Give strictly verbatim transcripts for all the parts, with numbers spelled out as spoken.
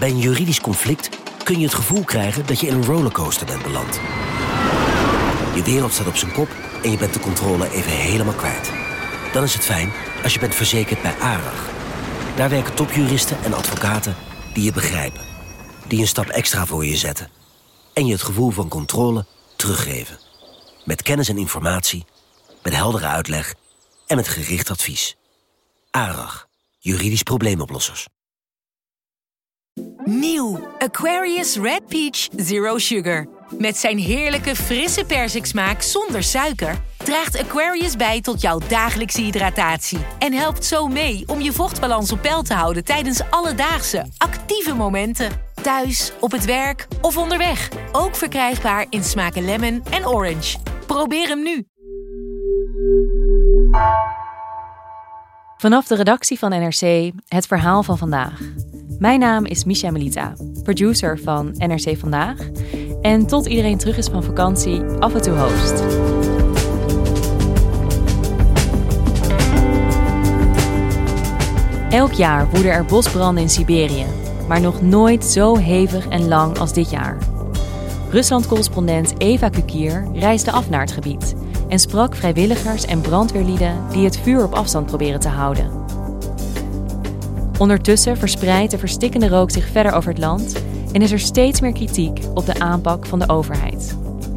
Bij een juridisch conflict kun je het gevoel krijgen dat je in een rollercoaster bent beland. Je wereld staat op zijn kop en je bent de controle even helemaal kwijt. Dan is het fijn als je bent verzekerd bij ARAG. Daar werken topjuristen en advocaten die je begrijpen. Die een stap extra voor je zetten. En je het gevoel van controle teruggeven. Met kennis en informatie, met heldere uitleg en met gericht advies. ARAG, juridisch probleemoplossers. Nieuw Aquarius Red Peach Zero Sugar. Met zijn heerlijke frisse persiksmaak zonder suiker draagt Aquarius bij tot jouw dagelijkse hydratatie. En helpt zo mee om je vochtbalans op peil te houden tijdens alledaagse, actieve momenten. Thuis, op het werk of onderweg. Ook verkrijgbaar in smaken lemon en orange. Probeer hem nu. Vanaf de redactie van N R C, het verhaal van vandaag. Mijn naam is Misha Melita, producer van N R C Vandaag. En tot iedereen terug is van vakantie, af en toe host. Elk jaar woeden er bosbranden in Siberië, maar nog nooit zo hevig en lang als dit jaar. Rusland-correspondent Eva Kukier reisde af naar het gebied en sprak vrijwilligers en brandweerlieden die het vuur op afstand proberen te houden. Ondertussen verspreidt de verstikkende rook zich verder over het land en is er steeds meer kritiek op de aanpak van de overheid.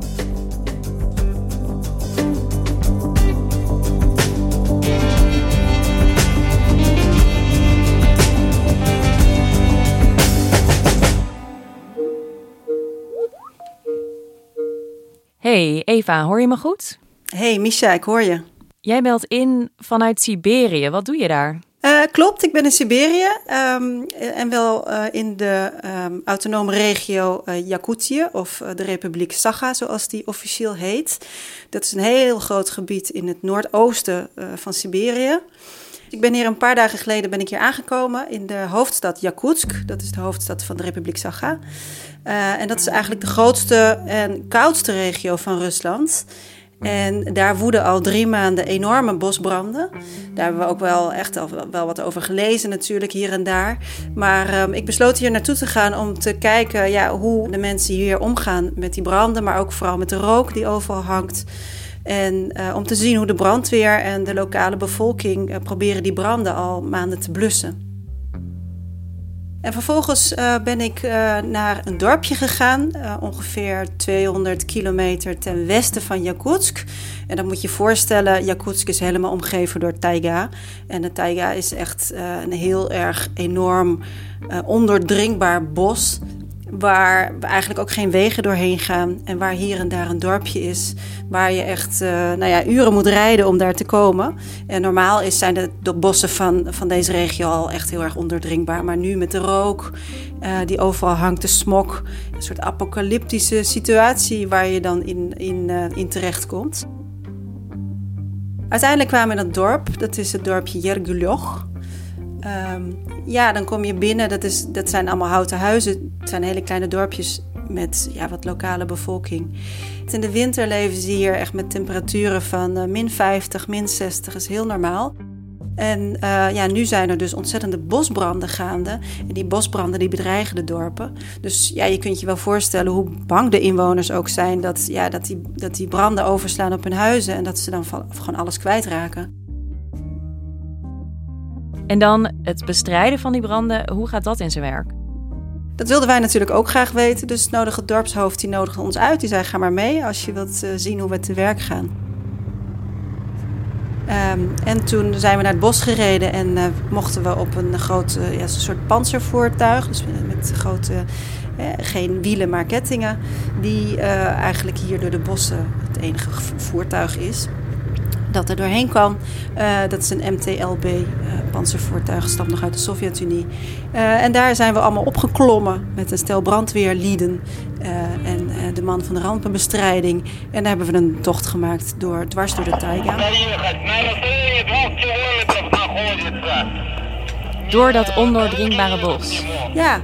Hey Eva, hoor je me goed? Hey Misha, ik hoor je. Jij belt in vanuit Siberië. Wat doe je daar? Uh, klopt, ik ben in Siberië um, en wel uh, in de um, autonome regio uh, Jakutië of uh, de Republiek Sakha, zoals die officieel heet. Dat is een heel groot gebied in het noordoosten uh, van Siberië. Ik ben hier een paar dagen geleden ben ik hier aangekomen in de hoofdstad Jakutsk. Dat is de hoofdstad van de Republiek Sakha. Uh, en dat is eigenlijk de grootste en koudste regio van Rusland. En daar woeden al drie maanden enorme bosbranden. Daar hebben we ook wel echt al wel wat over gelezen natuurlijk, hier en daar. Maar um, ik besloot hier naartoe te gaan om te kijken ja, hoe de mensen hier omgaan met die branden. Maar ook vooral met de rook die overal hangt. En uh, om te zien hoe de brandweer en de lokale bevolking uh, proberen die branden al maanden te blussen. En vervolgens uh, ben ik uh, naar een dorpje gegaan, uh, ongeveer tweehonderd kilometer ten westen van Jakutsk. En dan moet je je voorstellen, Jakutsk is helemaal omgeven door taiga. En de taiga is echt uh, een heel erg enorm, uh, ondoordringbaar bos, waar eigenlijk ook geen wegen doorheen gaan. En waar hier en daar een dorpje is, waar je echt uh, nou ja, uren moet rijden om daar te komen. En normaal is, zijn de, de bossen van, van deze regio al echt heel erg ondoordringbaar. Maar nu met de rook uh, die overal hangt, de smog, een soort apocalyptische situatie waar je dan in, in, uh, in terechtkomt. Uiteindelijk kwamen we in dat dorp, dat is het dorpje Yergulyoch. Um, ja, dan kom je binnen, dat, is, dat zijn allemaal houten huizen. Het zijn hele kleine dorpjes met ja, wat lokale bevolking. In de winter leven ze hier echt met temperaturen van uh, min vijftig, min zestig, dat is heel normaal. En uh, ja, nu zijn er dus ontzettende bosbranden gaande. En die bosbranden die bedreigen de dorpen. Dus ja, je kunt je wel voorstellen hoe bang de inwoners ook zijn dat, ja, dat, die, dat die branden overslaan op hun huizen en dat ze dan van, gewoon alles kwijtraken. En dan het bestrijden van die branden, hoe gaat dat in zijn werk? Dat wilden wij natuurlijk ook graag weten. Dus het nodige dorpshoofd die nodigde ons uit. Die zei, ga maar mee als je wilt uh, zien hoe we te werk gaan. Um, en toen zijn we naar het bos gereden en uh, mochten we op een groot uh, ja, een soort pantservoertuig, dus met grote, eh, geen wielen maar kettingen, die uh, eigenlijk hier door de bossen het enige voertuig is dat er doorheen kan. Uh, dat is een M T L B uh, pantservoertuig, stamt nog uit de Sovjet-Unie. Uh, en daar zijn we allemaal opgeklommen met een stel brandweerlieden uh, en uh, de man van de rampenbestrijding. En daar hebben we een tocht gemaakt door, dwars door de taiga. Door dat ondoordringbare bos. Ja.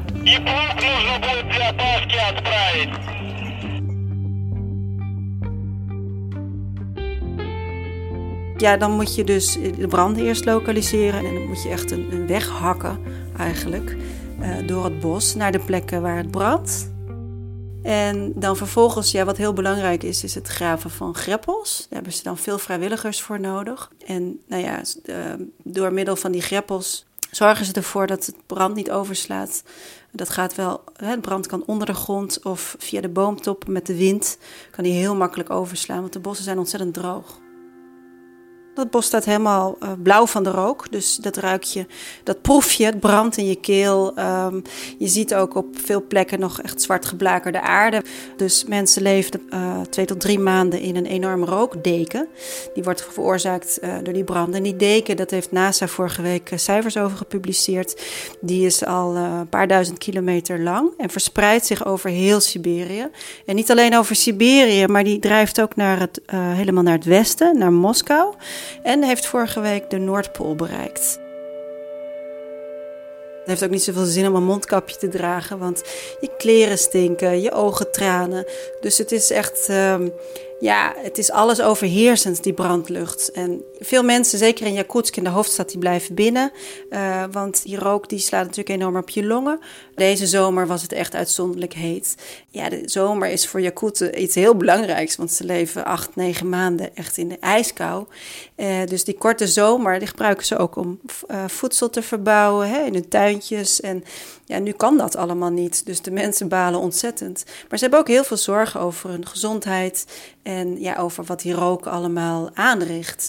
Ja, dan moet je dus de branden eerst lokaliseren en dan moet je echt een, een weg hakken eigenlijk. uh, door het bos naar de plekken waar het brandt. En dan vervolgens, ja, wat heel belangrijk is, is het graven van greppels. Daar hebben ze dan veel vrijwilligers voor nodig. En nou ja, uh, door middel van die greppels zorgen ze ervoor dat het brand niet overslaat. Dat gaat wel, het brand kan onder de grond of via de boomtop met de wind kan die heel makkelijk overslaan, want de bossen zijn ontzettend droog. Dat bos staat helemaal uh, blauw van de rook, dus dat ruik je, dat proef je, het brandt in je keel. Um, je ziet ook op veel plekken nog echt zwart geblakerde aarde. Dus mensen leefden uh, twee tot drie maanden in een enorme rookdeken. Die wordt veroorzaakt uh, door die branden. En die deken, dat heeft NASA vorige week uh, cijfers over gepubliceerd. Die is al uh, een paar duizend kilometer lang en verspreidt zich over heel Siberië. En niet alleen over Siberië, maar die drijft ook naar het, uh, helemaal naar het westen, naar Moskou. En heeft vorige week de Noordpool bereikt. Het heeft ook niet zoveel zin om een mondkapje te dragen, want je kleren stinken, je ogen tranen. Dus het is echt, um, ja, het is alles overheersend, die brandlucht. En veel mensen, zeker in Jakutsk, in de hoofdstad, die blijven binnen. Uh, want die rook die slaat natuurlijk enorm op je longen. Deze zomer was het echt uitzonderlijk heet. Ja, de zomer is voor Jakuten iets heel belangrijks, want ze leven acht, negen maanden echt in de ijskou. Uh, dus die korte zomer, die gebruiken ze ook om uh, voedsel te verbouwen, hè, in hun tuintjes. En ja, nu kan dat allemaal niet, dus de mensen balen ontzettend. Maar ze hebben ook heel veel zorgen over hun gezondheid en ja, over wat die rook allemaal aanricht.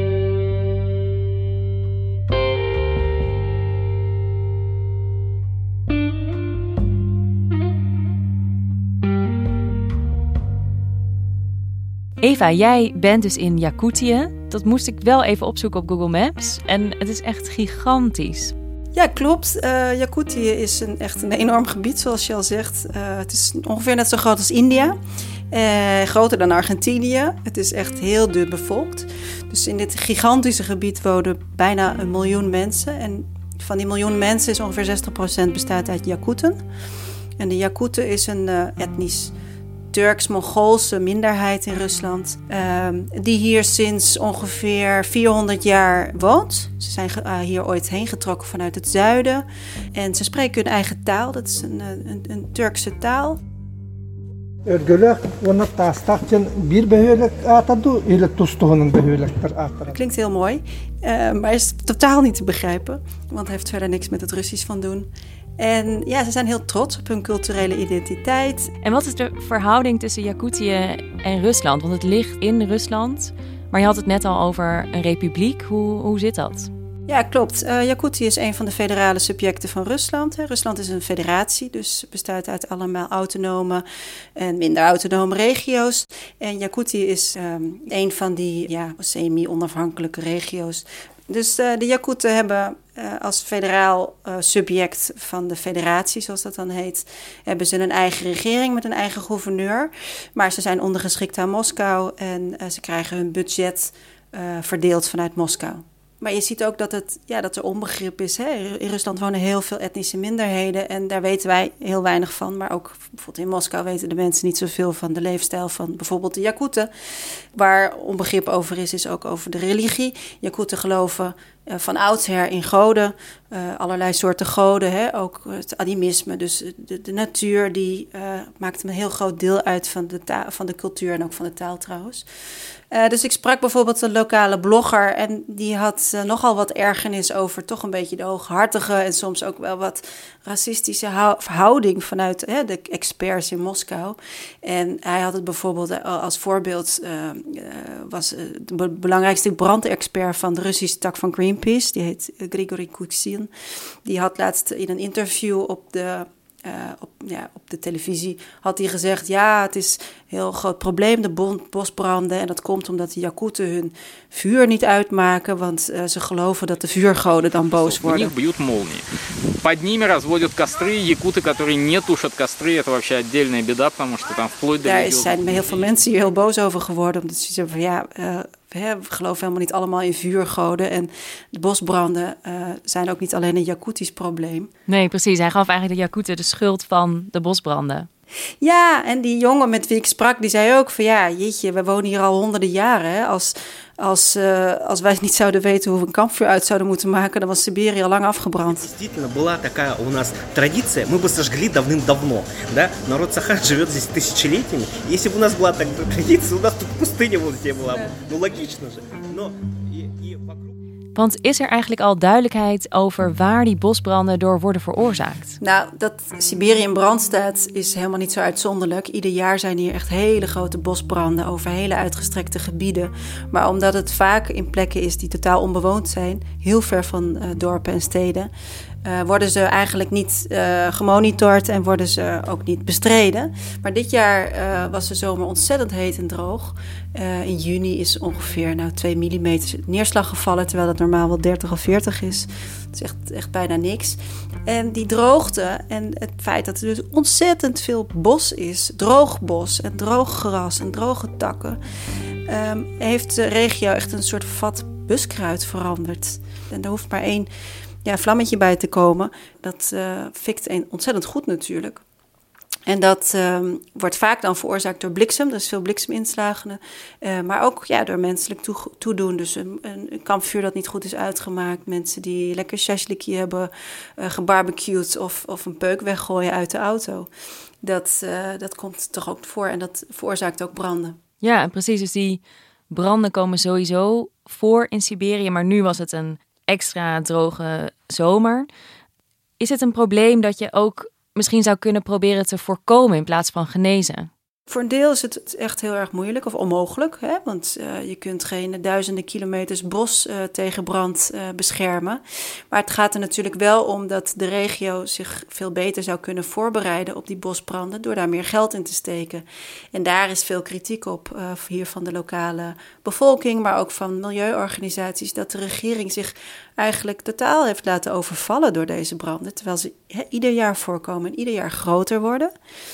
Eva, jij bent dus in Jakutië. Dat moest ik wel even opzoeken op Google Maps. En het is echt gigantisch. Ja, klopt. Uh, Jakutië is een, echt een enorm gebied, zoals je al zegt. Uh, het is ongeveer net zo groot als India. Uh, groter dan Argentinië. Het is echt heel dun bevolkt. Dus in dit gigantische gebied wonen bijna een miljoen mensen. En van die miljoen mensen is ongeveer zestig procent bestaat uit Jakuten. En de Jakuten is een uh, etnisch Turks-Mongoolse minderheid in Rusland, uh, die hier sinds ongeveer vierhonderd jaar woont. Ze zijn uh, hier ooit heen getrokken vanuit het zuiden. En ze spreken hun eigen taal, dat is een, een, een Turkse taal. Dat klinkt heel mooi, uh, maar is totaal niet te begrijpen, want het heeft verder niks met het Russisch van doen. En ja, ze zijn heel trots op hun culturele identiteit. En wat is de verhouding tussen Jakutië en Rusland? Want het ligt in Rusland, maar je had het net al over een republiek. Hoe, hoe zit dat? Ja, klopt. Uh, Jakutië is een van de federale subjecten van Rusland. Hè. Rusland is een federatie, dus bestaat uit allemaal autonome en minder autonome regio's. En Jakutië is um, een van die ja, semi-onafhankelijke regio's. Dus uh, de Jakuten hebben uh, als federaal uh, subject van de federatie, zoals dat dan heet, hebben ze een eigen regering met een eigen gouverneur. Maar ze zijn ondergeschikt aan Moskou en uh, ze krijgen hun budget uh, verdeeld vanuit Moskou. Maar je ziet ook dat, het, ja, dat er onbegrip is. Hè? In Rusland wonen heel veel etnische minderheden en daar weten wij heel weinig van. Maar ook bijvoorbeeld in Moskou weten de mensen niet zoveel van de leefstijl van bijvoorbeeld de Jakuten. Waar onbegrip over is, is ook over de religie. Jakuten geloven uh, van oudsher in goden, uh, allerlei soorten goden. Hè? Ook het animisme, dus de, de natuur, die uh, maakt een heel groot deel uit van de, ta- van de cultuur en ook van de taal trouwens. Uh, dus ik sprak bijvoorbeeld een lokale blogger en die had uh, nogal wat ergernis over toch een beetje de hooghartige en soms ook wel wat racistische hou- verhouding vanuit hè, de experts in Moskou. En hij had het bijvoorbeeld uh, als voorbeeld, uh, uh, was uh, de be- belangrijkste brandexpert van de Russische tak van Greenpeace, die heet uh, Grigory Kuksin. Die had laatst in een interview op de... Uh, op, ja, op de televisie had hij gezegd, ja, het is een heel groot probleem, de bon- bosbranden. En dat komt omdat de Jakuten hun vuur niet uitmaken, want uh, ze geloven dat de vuurgoden dan boos worden. В них бьют молнии. Под ними разводят костры. Якуты, которые не тушат костры, это вообще отдельная беда, потому что там вплоть до... Daar zijn heel veel mensen hier heel boos over geworden, omdat ze zeggen van ja... Uh, We geloven helemaal niet allemaal in vuurgoden. En de bosbranden uh, zijn ook niet alleen een Jakutisch probleem. Nee, precies. Hij gaf eigenlijk de Jakuten de schuld van de bosbranden. Ja, en die jongen met wie ik sprak, die zei ook van ja, jeetje, we wonen hier al honderden jaren. Hè? Als, als, uh, als wij niet zouden weten hoe we een kampvuur uit zouden moeten maken, dan was Siberië al lang afgebrand. Действительно, была такая у нас традиция, мы бы сожгли давным-давно, да? Народ Сахара живет здесь тысячелетиями. Если бы у нас была такая традиция, у нас тут пустыня вот здесь была бы. Ну логично же. Но и, и вокруг... Want is er eigenlijk al duidelijkheid over waar die bosbranden door worden veroorzaakt? Nou, dat Siberië in brand staat is helemaal niet zo uitzonderlijk. Ieder jaar zijn hier echt hele grote bosbranden over hele uitgestrekte gebieden. Maar omdat het vaak in plekken is die totaal onbewoond zijn, heel ver van uh, dorpen en steden, Uh, worden ze eigenlijk niet uh, gemonitord en worden ze ook niet bestreden. Maar dit jaar uh, was de zomer ontzettend heet en droog. Uh, in juni is ongeveer nou, twee millimeter neerslag gevallen, terwijl dat normaal wel dertig of veertig is. Het is echt, echt bijna niks. En die droogte en het feit dat er dus ontzettend veel bos is, droog bos en droog gras en droge takken, um, heeft de regio echt een soort vat buskruid veranderd. En er hoeft maar één ja, vlammetje bij te komen. Dat uh, fikt een, ontzettend goed natuurlijk. En dat uh, wordt vaak dan veroorzaakt door bliksem. Er is veel blikseminslagen. Uh, maar ook ja, door menselijk toe, toedoen. Dus een, een kampvuur dat niet goed is uitgemaakt. Mensen die lekker shashliki hebben uh, gebarbecued. Of, of een peuk weggooien uit de auto. Dat, uh, dat komt toch ook voor. En dat veroorzaakt ook branden. Ja, precies. Dus die branden komen sowieso voor in Siberië. Maar nu was het een extra droge zomer. Is het een probleem dat je ook misschien zou kunnen proberen te voorkomen in plaats van genezen? Voor een deel is het echt heel erg moeilijk of onmogelijk. Hè? Want uh, je kunt geen duizenden kilometers bos uh, tegen brand uh, beschermen. Maar het gaat er natuurlijk wel om dat de regio zich veel beter zou kunnen voorbereiden op die bosbranden door daar meer geld in te steken. En daar is veel kritiek op, uh, hier van de lokale bevolking, maar ook van milieuorganisaties, dat de regering zich eigenlijk totaal heeft laten overvallen door deze branden. Terwijl ze he, ieder jaar voorkomen en ieder jaar groter worden.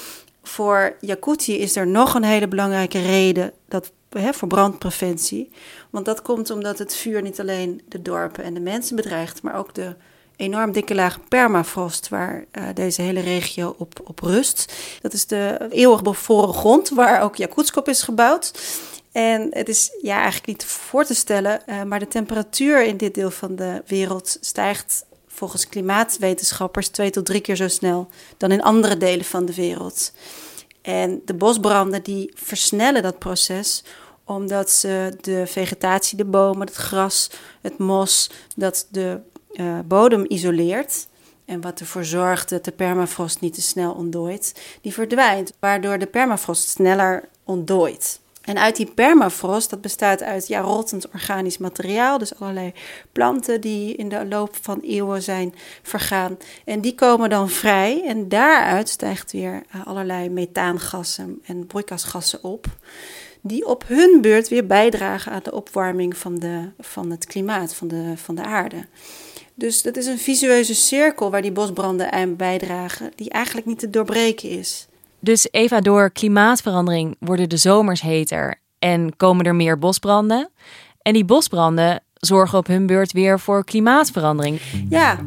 Voor Jakutië is er nog een hele belangrijke reden dat, hè, voor brandpreventie. Want dat komt omdat het vuur niet alleen de dorpen en de mensen bedreigt, maar ook de enorm dikke laag permafrost waar uh, deze hele regio op, op rust. Dat is de eeuwig bevroren grond waar ook Jakutsk op is gebouwd. En het is ja, eigenlijk niet voor te stellen, uh, maar de temperatuur in dit deel van de wereld stijgt volgens klimaatwetenschappers twee tot drie keer zo snel dan in andere delen van de wereld. En de bosbranden die versnellen dat proces omdat ze de vegetatie, de bomen, het gras, het mos, dat de uh, bodem isoleert en wat ervoor zorgt dat de permafrost niet te snel ontdooit, die verdwijnt, waardoor de permafrost sneller ontdooit. En uit die permafrost, dat bestaat uit ja, rottend organisch materiaal, dus allerlei planten die in de loop van eeuwen zijn vergaan. En die komen dan vrij en daaruit stijgt weer uh, allerlei methaangassen en broeikasgassen op, die op hun beurt weer bijdragen aan de opwarming van, de, van het klimaat, van de, van de aarde. Dus dat is een visueuze cirkel waar die bosbranden aan bijdragen, die eigenlijk niet te doorbreken is. Dus Eva, door klimaatverandering worden de zomers heter en komen er meer bosbranden. En die bosbranden zorgen op hun beurt weer voor klimaatverandering. Ja.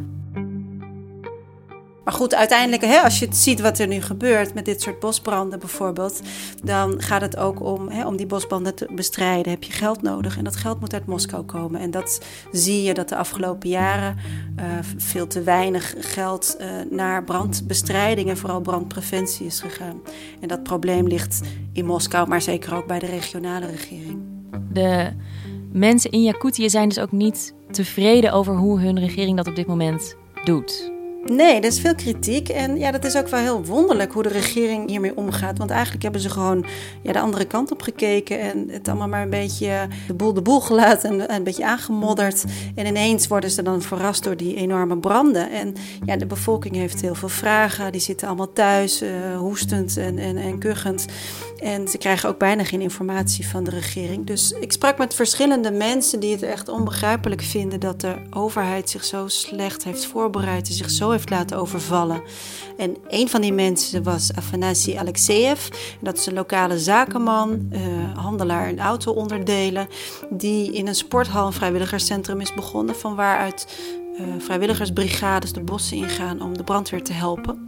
Maar goed, uiteindelijk, hè, als je ziet wat er nu gebeurt met dit soort bosbranden bijvoorbeeld, dan gaat het ook om, hè, om die bosbranden te bestrijden, heb je geld nodig. En dat geld moet uit Moskou komen. En dat zie je dat de afgelopen jaren uh, veel te weinig geld uh, naar brandbestrijding en vooral brandpreventie is gegaan. En dat probleem ligt in Moskou, maar zeker ook bij de regionale regering. De mensen in Jakutië zijn dus ook niet tevreden over hoe hun regering dat op dit moment doet. Nee, er is veel kritiek en ja, dat is ook wel heel wonderlijk hoe de regering hiermee omgaat. Want eigenlijk hebben ze gewoon ja, de andere kant op gekeken en het allemaal maar een beetje de boel de boel gelaten en een beetje aangemodderd. En ineens worden ze dan verrast door die enorme branden. En ja, de bevolking heeft heel veel vragen, die zitten allemaal thuis, uh, hoestend en, en, en kuchend. En ze krijgen ook bijna geen informatie van de regering. Dus ik sprak met verschillende mensen die het echt onbegrijpelijk vinden dat de overheid zich zo slecht heeft voorbereid en zich zo heeft laten overvallen. En een van die mensen was Afanasi Alexeyev. Dat is een lokale zakenman, uh, handelaar in auto-onderdelen, die in een sporthal, een vrijwilligerscentrum is begonnen, van waaruit uh, vrijwilligersbrigades de bossen ingaan om de brandweer te helpen.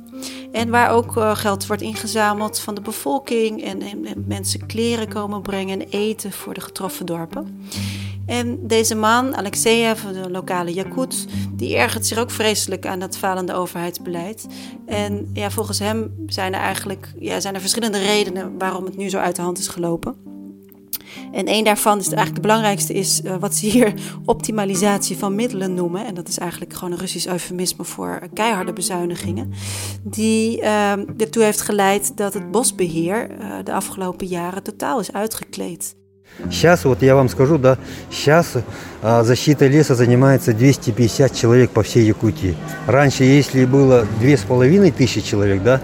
En waar ook uh, geld wordt ingezameld van de bevolking en, en, en mensen kleren komen brengen en eten voor de getroffen dorpen. En deze man, Alexeyev, de lokale Jakut, die ergert zich ook vreselijk aan dat falende overheidsbeleid. En ja, volgens hem zijn er eigenlijk ja, zijn er verschillende redenen waarom het nu zo uit de hand is gelopen. En één daarvan is eigenlijk de belangrijkste is uh, wat ze hier optimalisatie van middelen noemen. En dat is eigenlijk gewoon een Russisch eufemisme voor keiharde bezuinigingen. Die uh, ertoe heeft geleid dat het bosbeheer uh, de afgelopen jaren totaal is uitgekleed. Сейчас, вот я вам скажу, да, сейчас а, защитой леса занимается двести пятьдесят человек по всей Якутии. Раньше, если было две с половиной тысячи человек, да.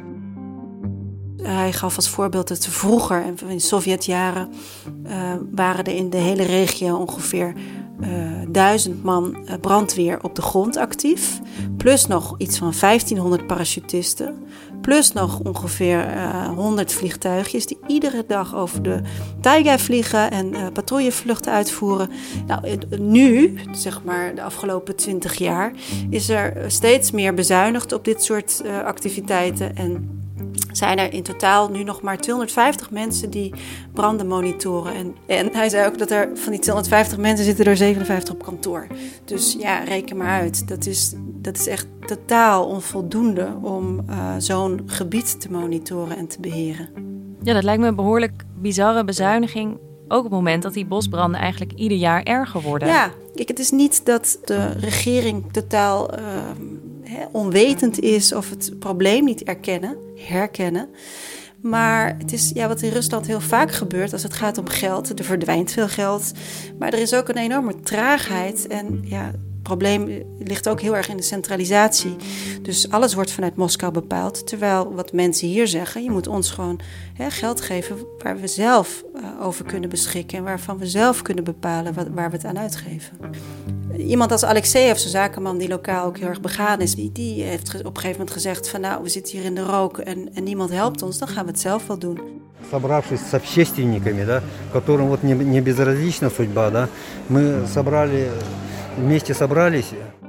Hij gaf als voorbeeld dat vroeger, in de Sovjetjaren, uh, waren er in de hele regio ongeveer uh, duizend man uh, brandweer op de grond actief. Plus nog iets van vijftienhonderd parachutisten. Plus nog ongeveer uh, honderd vliegtuigjes die iedere dag over de taiga vliegen en uh, patrouillevluchten uitvoeren. Nou, nu, zeg maar de afgelopen twintig jaar, is er steeds meer bezuinigd op dit soort uh, activiteiten. En zijn er in totaal nu nog maar tweehonderdvijftig mensen die branden monitoren. En, en hij zei ook dat er van die tweehonderdvijftig mensen zitten er zevenenvijftig op kantoor. Dus ja, reken maar uit. Dat is, dat is echt totaal onvoldoende om uh, zo'n gebied te monitoren en te beheren. Ja, dat lijkt me een behoorlijk bizarre bezuiniging. Ook op het moment dat die bosbranden eigenlijk ieder jaar erger worden. Ja, kijk, het is niet dat de regering totaal uh, he, onwetend is of het probleem niet erkennen, herkennen. Maar het is ja, wat in Rusland heel vaak gebeurt als het gaat om geld. Er verdwijnt veel geld, maar er is ook een enorme traagheid. En ja, het probleem ligt ook heel erg in de centralisatie. Dus alles wordt vanuit Moskou bepaald. Terwijl wat mensen hier zeggen, je moet ons gewoon hè, geld geven waar we zelf uh, over kunnen beschikken. En waarvan we zelf kunnen bepalen wat, waar we het aan uitgeven. Iemand als Alexeyev, zo'n zakenman die lokaal ook heel erg begaan is, die, die heeft op een gegeven moment gezegd van nou, we zitten hier in de rook en, en niemand helpt ons, dan gaan we het zelf wel doen. Собравшись с общественниками, да, которым вот не, не безразлична судьба, да, мы собрали, вместе собрались.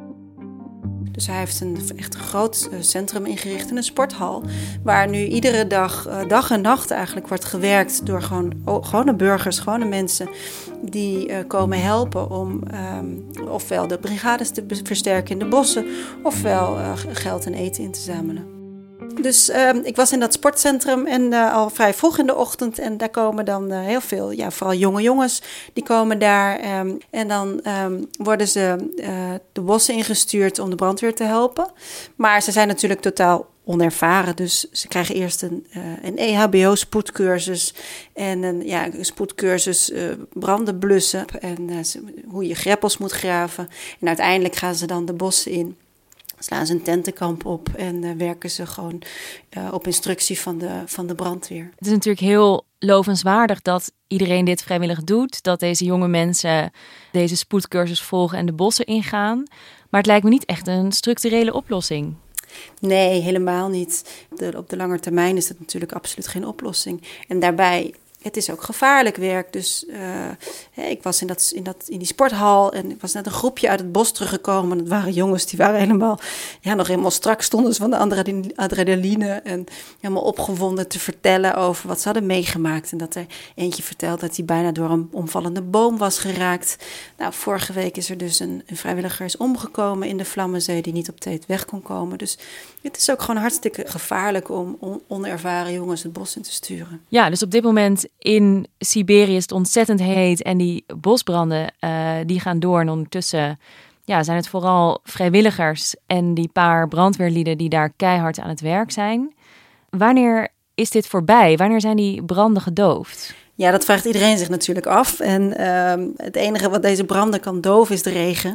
Dus hij heeft een echt een groot uh, centrum ingericht in een sporthal, waar nu iedere dag, uh, dag en nacht eigenlijk wordt gewerkt door gewoon, oh, gewone burgers, gewone mensen die uh, komen helpen om um, ofwel de brigades te versterken in de bossen, ofwel uh, geld en eten in te zamelen. Dus uh, ik was in dat sportcentrum en uh, al vrij vroeg in de ochtend en daar komen dan uh, heel veel, ja, vooral jonge jongens, die komen daar um, en dan um, worden ze uh, de bossen ingestuurd om de brandweer te helpen. Maar ze zijn natuurlijk totaal onervaren, dus ze krijgen eerst een, uh, een E H B O-spoedcursus en een, ja, een spoedcursus uh, branden blussen en uh, hoe je greppels moet graven. En uiteindelijk gaan ze dan de bossen in. Slaan ze een tentenkamp op en uh, werken ze gewoon uh, op instructie van de, van de brandweer. Het is natuurlijk heel lovenswaardig dat iedereen dit vrijwillig doet. Dat deze jonge mensen deze spoedcursus volgen en de bossen ingaan. Maar het lijkt me niet echt een structurele oplossing. Nee, helemaal niet. De, op de lange termijn is dat natuurlijk absoluut geen oplossing. En daarbij, het is ook gevaarlijk werk. Dus uh, ik was in, dat, in, dat, in die sporthal en ik was net een groepje uit het bos teruggekomen. Dat waren jongens die waren helemaal, ja, nog helemaal strak stonden ze van de adrenaline. En helemaal opgewonden te vertellen over wat ze hadden meegemaakt. En dat er eentje vertelde dat hij bijna door een omvallende boom was geraakt. Nou, vorige week is er dus een, een vrijwilliger is omgekomen in de Vlammenzee die niet op tijd weg kon komen. Dus het is ook gewoon hartstikke gevaarlijk om on, onervaren jongens het bos in te sturen. Ja, dus op dit moment in Siberië is het ontzettend heet en die bosbranden uh, die gaan door. En ondertussen ja, zijn het vooral vrijwilligers en die paar brandweerlieden die daar keihard aan het werk zijn. Wanneer is dit voorbij? Wanneer zijn die branden gedoofd? Ja, dat vraagt iedereen zich natuurlijk af. En uh, het enige wat deze branden kan doven is de regen.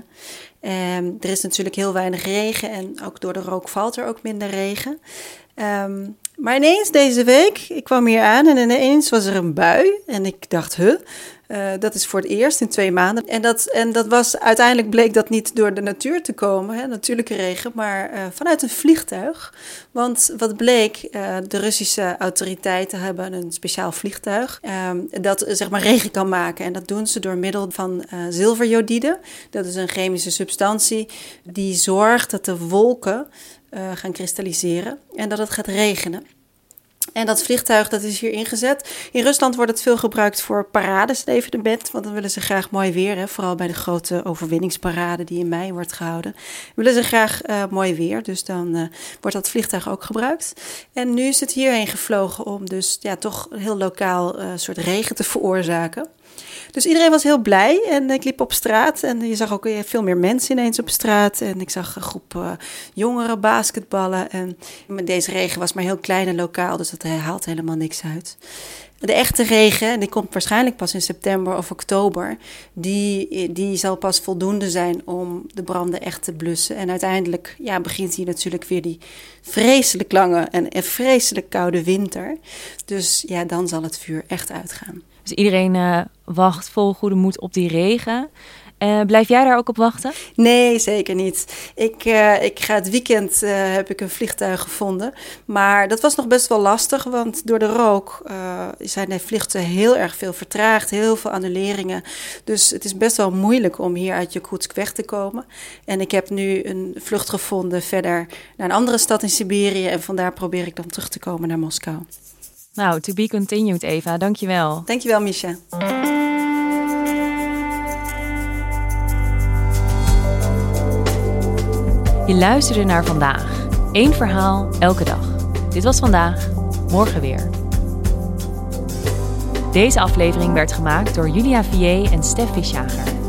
Um, er is natuurlijk heel weinig regen en ook door de rook valt er ook minder regen. Um, maar ineens deze week, ik kwam hier aan en ineens was er een bui. En ik dacht, huh, uh, dat is voor het eerst in twee maanden. En dat, en dat was, uiteindelijk bleek dat niet door de natuur te komen, hè, natuurlijke regen, maar uh, vanuit een vliegtuig. Want wat bleek, uh, de Russische autoriteiten hebben een speciaal vliegtuig um, dat zeg maar regen kan maken. En dat doen ze door middel van uh, zilverjodide. Dat is een chemische substantie die zorgt dat de wolken uh, gaan kristalliseren en dat het gaat regenen. En dat vliegtuig dat is hier ingezet. In Rusland wordt het veel gebruikt voor parades, het evenement. Want dan willen ze graag mooi weer. Hè? Vooral bij de grote overwinningsparade die in mei wordt gehouden. Willen ze graag uh, mooi weer. Dus dan uh, wordt dat vliegtuig ook gebruikt. En nu is het hierheen gevlogen om dus ja, toch heel lokaal uh, soort regen te veroorzaken. Dus iedereen was heel blij en ik liep op straat en je zag ook veel meer mensen ineens op straat. En ik zag een groep uh, jongeren basketballen en met deze regen was maar heel klein en lokaal, dus dat haalt helemaal niks uit. De echte regen, en die komt waarschijnlijk pas in september of oktober, die, die zal pas voldoende zijn om de branden echt te blussen. En uiteindelijk ja, begint hier natuurlijk weer die vreselijk lange en vreselijk koude winter. Dus ja, dan zal het vuur echt uitgaan. Dus iedereen uh, wacht vol goede moed op die regen. Uh, blijf jij daar ook op wachten? Nee, zeker niet. Ik, uh, ik ga het weekend uh, heb ik een vliegtuig gevonden. Maar dat was nog best wel lastig, want door de rook uh, zijn de vluchten heel erg veel vertraagd. Heel veel annuleringen. Dus het is best wel moeilijk om hier uit Jakutsk weg te komen. En ik heb nu een vlucht gevonden verder naar een andere stad in Siberië. En vandaar probeer ik dan terug te komen naar Moskou. Nou, to be continued, Eva. Dankjewel. Dankjewel, Misha. Je luisterde naar Vandaag. Eén verhaal, elke dag. Dit was Vandaag, morgen weer. Deze aflevering werd gemaakt door Julia Vier en Stef Visjager.